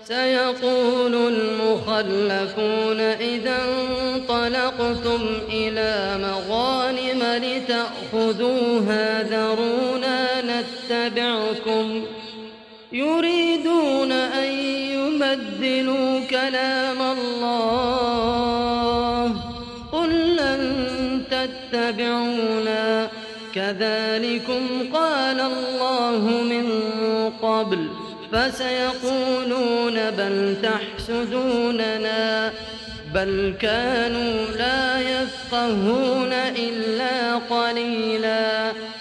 سيقول المخلفون إذا انطلقتم إلى مغانم لتأخذوها ذرونا نتبعكم يريدون أن يبدلوا كلام الله قل لن تتبعونا كذلكم قال الله من قبل فسيقولون بل تحسدوننا بل كانوا لا يفقهون إلا قليلا